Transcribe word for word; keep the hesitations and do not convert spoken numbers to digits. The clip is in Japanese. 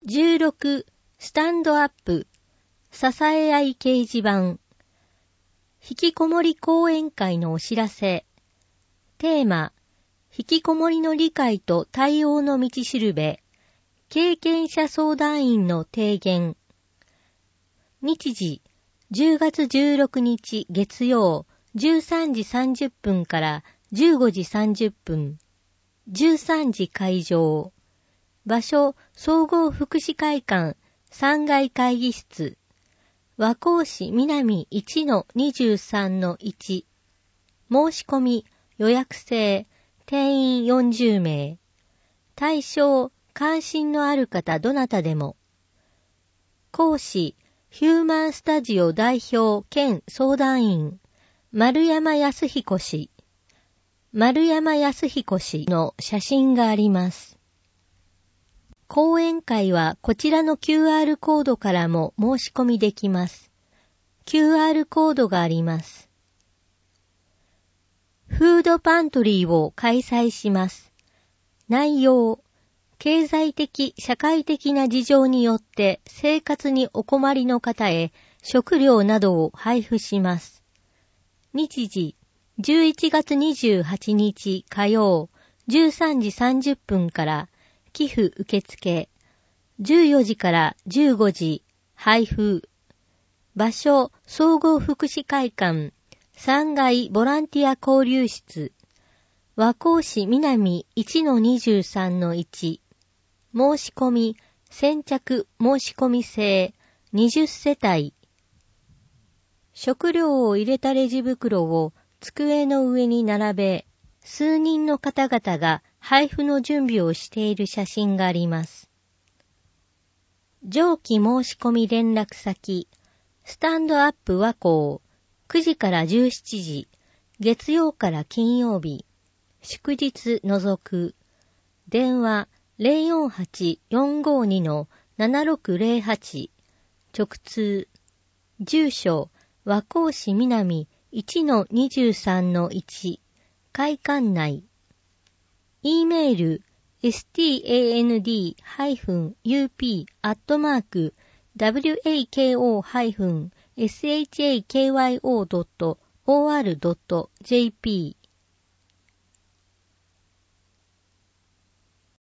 じゅうろくスタンドアップ支え合い掲示板引きこもり講演会のお知らせ。テーマ、引きこもりの理解と対応の道しるべ、経験者相談員の提言。日時、じゅうがつじゅうろくにち月曜、じゅうさんじさんじゅっぷんからじゅうごじさんじゅっぷん。じゅうさんじ会場。場所、総合福祉会館さんがい会議室。和光市南 いちのにじゅうさんのいち。申し込み、予約制、定員よんじゅうめい。対象、関心のある方どなたでも。講師、ヒューマンスタジオ代表兼相談員、丸山康彦氏。丸山康彦氏の写真があります。講演会はこちらの キューアール コードからも申し込みできます。キューアール コードがあります。フードパントリーを開催します。内容、経済的・社会的な事情によって生活にお困りの方へ食料などを配布します。日時、じゅういちがつにじゅうはちにち火曜、じゅうさんじさんじゅっぷんから寄付受付、じゅうよじからじゅうごじ配布。場所、総合福祉会館さんがいボランティア交流室。和光市南 いちのにじゅうさんのいち。申し込み、先着申し込み制にじゅっせたい。食料を入れたレジ袋を机の上に並べ、数人の方々が配布の準備をしている写真があります。上記申し込み連絡先、スタンドアップ和光、くじからじゅうしちじ、月曜から金曜日、祝日除く、電話 ゼロよんはち よんごに ななろくゼロはち、直通、住所、和光市南 いちのにじゅうさんのいち、会館内、E メール、エスティーエーエヌディー ユーピー アットマーク ダブリューエーケーオー エスエイチエーケーワイオー ドット オーアール ドット ジェーピー